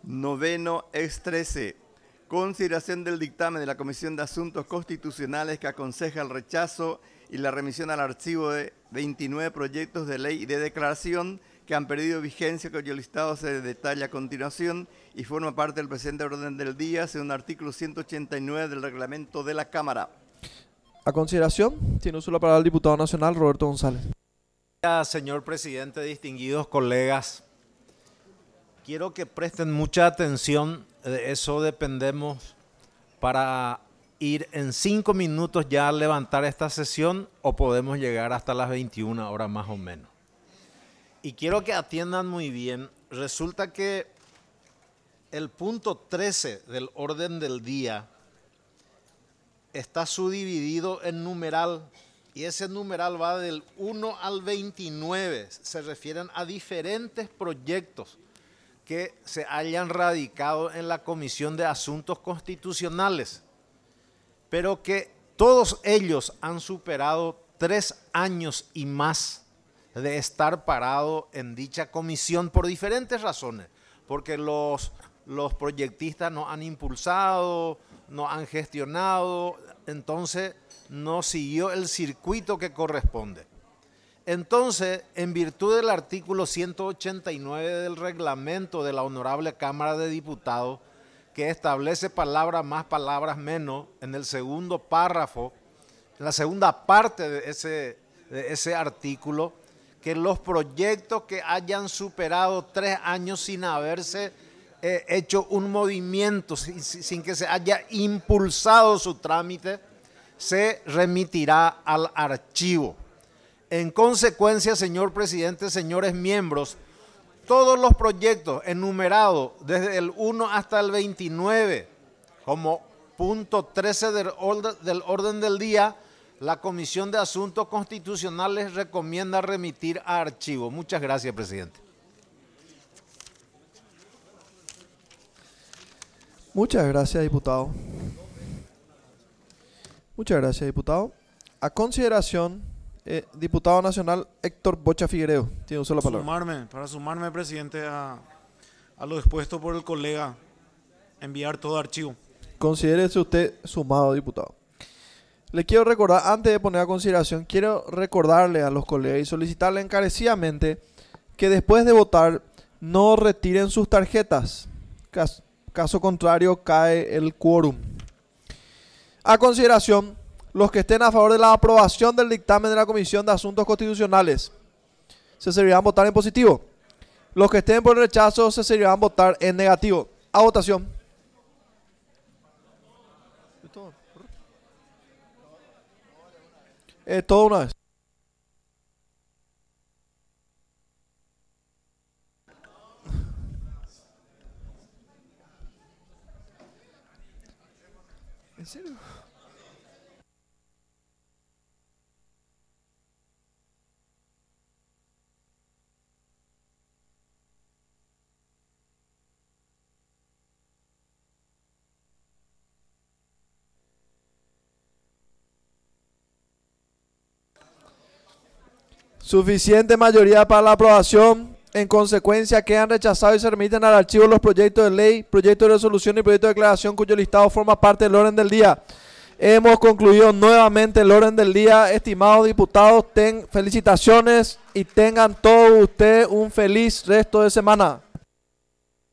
Noveno ex 13. Consideración del dictamen de la Comisión de Asuntos Constitucionales que aconseja el rechazo y la remisión al archivo de 29 proyectos de ley y de declaración que han perdido vigencia, cuyo listado se detalla a continuación y forma parte del presente orden del día, según el artículo 189 del reglamento de la Cámara. A consideración, tiene uso la palabra el diputado nacional Roberto González. Señor presidente, distinguidos colegas, quiero que presten mucha atención, de eso dependemos para ir en 5 minutos ya a levantar esta sesión o podemos llegar hasta las 21 horas más o menos. Y quiero que atiendan muy bien, resulta que el punto 13 del orden del día está subdividido en numeral y ese numeral va del 1 al 29, se refieren a diferentes proyectos que se hayan radicado en la Comisión de Asuntos Constitucionales, pero que todos ellos han superado 3 años y más de estar parado en dicha comisión por diferentes razones, porque los proyectistas no han impulsado, no han gestionado, entonces no siguió el circuito que corresponde. Entonces, en virtud del artículo 189 del reglamento de la Honorable Cámara de Diputados, que establece palabras más, palabras menos, en el segundo párrafo, en la segunda parte de ese artículo, que los proyectos que hayan superado 3 años sin haberse hecho un movimiento, sin que se haya impulsado su trámite, se remitirá al archivo. En consecuencia, señor presidente, señores miembros, todos los proyectos enumerados desde el 1 hasta el 29 como punto 13 del orden del día, la Comisión de Asuntos Constitucionales recomienda remitir a archivo. Muchas gracias, presidente. Muchas gracias, diputado. Muchas gracias, diputado. A consideración, diputado nacional Héctor Bocha Figueiredo. Tiene uso la palabra. Para sumarme, presidente, a lo expuesto por el colega, enviar todo archivo. Considérese usted sumado, diputado. Le quiero recordar, antes de poner a consideración, quiero recordarle a los colegas y solicitarle encarecidamente que después de votar no retiren sus tarjetas. Caso contrario, cae el quórum. A consideración, los que estén a favor de la aprobación del dictamen de la Comisión de Asuntos Constitucionales se servirán votar en positivo. Los que estén por el rechazo se servirán votar en negativo. A votación. Todo una vez. ¿En serio? Suficiente mayoría para la aprobación. En consecuencia, quedan rechazados y se remiten al archivo los proyectos de ley, proyectos de resolución y proyectos de declaración cuyo listado forma parte del orden del día. Hemos concluido nuevamente el orden del día. Estimados diputados, felicitaciones y tengan todos ustedes un feliz resto de semana.